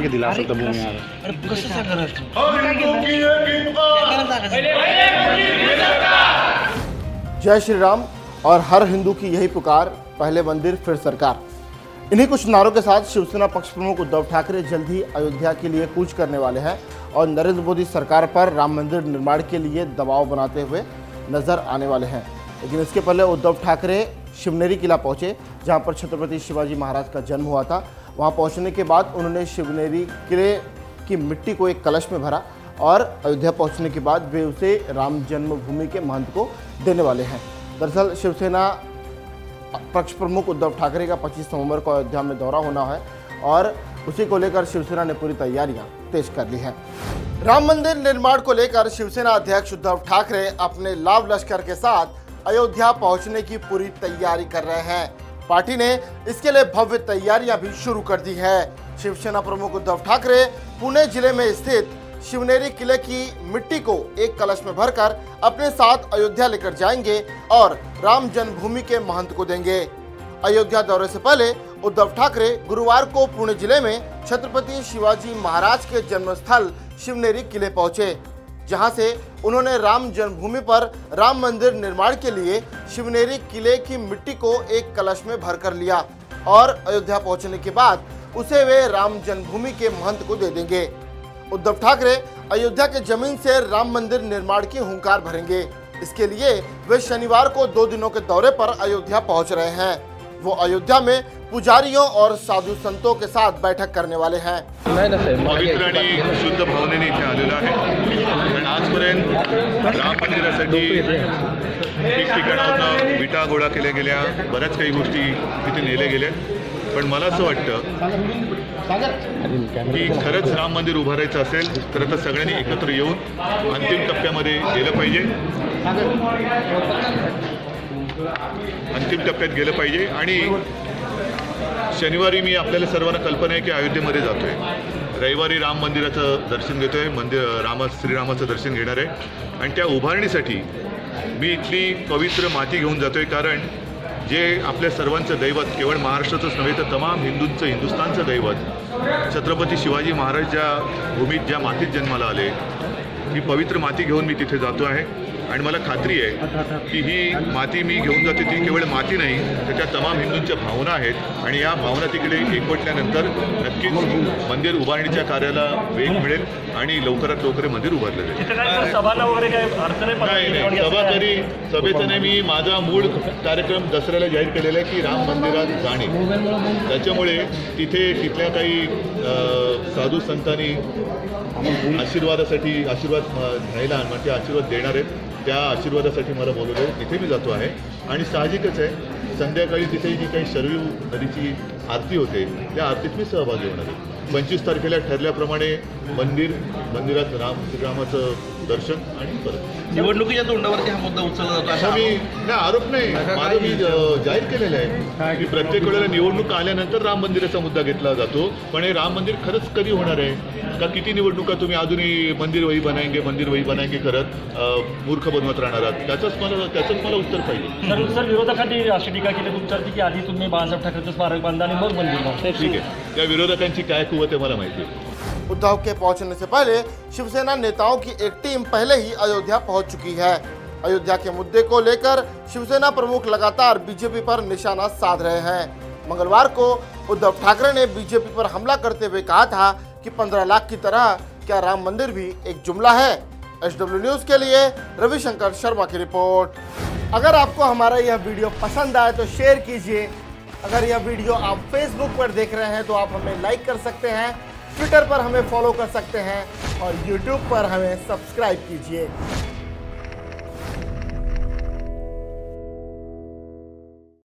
की दिला असेल तर भूमी कसं सांगणार जय श्री राम और हर हिंदू की यही पुकार, पहले मंदिर फिर सरकार। इन्हीं कुछ नारों के साथ शिवसेना पक्ष प्रमुख उद्धव ठाकरे जल्द ही अयोध्या के लिए कूच करने वाले हैं और नरेंद्र मोदी सरकार पर राम मंदिर निर्माण के लिए दबाव बनाते हुए नजर आने वाले हैं। लेकिन इसके पहले उद्धव ठाकरे शिवनेरी किला पहुंचे, जहां पर छत्रपति शिवाजी महाराज का जन्म हुआ था। वहां पहुंचने के बाद उन्होंने शिवनेरी किले की मिट्टी को एक कलश में भरा और अयोध्या पहुंचने के बाद वे उसे राम जन्मभूमि के महंत को देने वाले हैं। दरअसल शिवसेना पक्ष प्रमुख उद्धव ठाकरे का 25 नवंबर को अयोध्या में दौरा होना है और उसी को लेकर शिवसेना ने पूरी तैयारियां तेज कर ली हैं। राम मंदिर निर्माण को लेकर शिवसेना अध्यक्ष उद्धव ठाकरे अपने लाव लश्कर के साथ अयोध्या पहुंचने की पूरी तैयारी कर रहे हैं। पार्टी ने इसके लिए भव्य तैयारियां भी शुरू कर दी है। शिवसेना प्रमुख उद्धव ठाकरे पुणे जिले में स्थित शिवनेरी किले की मिट्टी को एक कलश में भरकर अपने साथ अयोध्या लेकर जाएंगे और राम जन्मभूमि के महंत को देंगे। अयोध्या दौरे से पहले उद्धव ठाकरे गुरुवार को पुणे जिले में छत्रपति शिवाजी महाराज के जन्मस्थल शिवनेरी किले पहुंचे, जहां से उन्होंने राम जन्मभूमि पर राम मंदिर निर्माण के लिए शिवनेरी किले की मिट्टी को एक कलश में भरकर लिया और अयोध्या पहुंचने के बाद उसे वे राम जन्मभूमि के महंत को दे देंगे। उद्धव ठाकरे अयोध्या के जमीन से राम मंदिर निर्माण की हुंकार भरेंगे। इसके लिए वे शनिवार को 2 दिनों के दौरे पर अयोध्या पहुंच रहे हैं। वो अयोध्या में पुजारियों और साधु संतों के साथ बैठक करने वाले हैं। पवित्र आणि शुद्ध भावनेने इथे आलेला आहे, कारण आजपर्यंत राम मंदिरासाठी ठिकठिकाणावरून विटा गोळा केल्या गेल्या, बऱ्याच काही गोष्टी तिथे नेल्या गेल्या। पण मला असं वाटतं की खरंच राम मंदिर उभारायचं असेल तर आता सगळ्यांनी एकत्र येऊन अंतिम टप्प्यामध्ये गेलं पाहिजे, अंतिम टप्प्यात गेलं पाहिजे। आणि शनिवारी मी आपल्याला सर्वांना कल्पना आहे की अयोध्येमध्ये जातोय, रविवारी राम मंदिराचं दर्शन घेतोय, श्रीरामाचं दर्शन घेणार आहे आणि त्या उभारणीसाठी मी इथली पवित्र माती घेऊन जातोय। कारण जे आपल्या सर्वांचं दैवत, केवळ महाराष्ट्राचंच नव्हे तर तमाम हिंदूंचं, हिंदुस्थानचं दैवत छत्रपती शिवाजी महाराज ज्या भूमीत, ज्या मातीत जन्माला आले, ही पवित्र माती घेऊन मी तिथे जातो आहे। आणि मला खात्री आहे की ही माती मी घेऊन जाते ती केवळ माती नाही तर त्या तमाम हिंदूंच्या भावना आहेत आणि या भावना तिकडे एकवटल्यानंतर नक्कीच मंदिर उभारणीच्या कार्याला वेग मिळेल आणि लवकरात लवकर मंदिर उभारलं जाईल। नाही, सभेचं नाही, मी माझा मूळ कार्यक्रम दसऱ्याला जाहीर केलेला आहे की राम मंदिरात जाणे। त्याच्यामुळे तिथल्या काही साधू संतांनी आशीर्वाद घ्यायला म्हणजे आशीर्वाद देणार आहेत, त्या आशीर्वादासाठी मला बोलवलं, तिथे मी जातो आहे। आणि साहजिकच आहे संध्याकाळी तिथे जी काही शरयू नदीची आरती होते त्या आरतीत मी सहभागी होणार आहे। 25 तारखेला ठरल्याप्रमाणे मंदिरात श्रीरामाचं दर्शन आणि परत निवडणुकीच्या तोंडावरती हा मुद्दा उचलला जातो असा मी आरोप नाही, माझं मी जाहीर केलेलं आहे की प्रत्येक वेळेला निवडणूक आल्यानंतर राम मंदिराचा मुद्दा घेतला जातो, पण हे राम मंदिर खरंच कधी होणार आहे का? किती निवडणुका तुम्ही अजूनही मंदिर वही बनाएंगे करत मूर्ख बनवत राहणार आहात? त्याचंच मला उत्तर पाहिजे। सर विरोधकांनी अशी टीका केली तुमच्यावरती की आधी तुम्ही बाळासाहेब ठाकरेंचं स्मारक बांधा आणि मग मंदिर बांधा। ठीक आहे, त्या विरोधकांची काय कुवत आहे मला माहिती आहे। उद्धव के पहुंचने से पहले शिवसेना नेताओं की एक टीम पहले ही अयोध्या पहुंच चुकी है। अयोध्या के मुद्दे को लेकर शिवसेना प्रमुख लगातार बीजेपी पर निशाना साध रहे हैं। मंगलवार को उद्धव ठाकरे ने बीजेपी पर हमला करते हुए कहा था कि 15 लाख की तरह क्या राम मंदिर भी एक जुमला है। HW न्यूज के लिए रविशंकर शर्मा की रिपोर्ट। अगर आपको हमारा यह वीडियो पसंद आए तो शेयर कीजिए। अगर यह वीडियो आप फेसबुक पर देख रहे हैं तो आप हमें लाइक कर सकते हैं, ट्विटर पर हमें फॉलो कर सकते हैं और यूट्यूब पर हमें सब्सक्राइब कीजिए।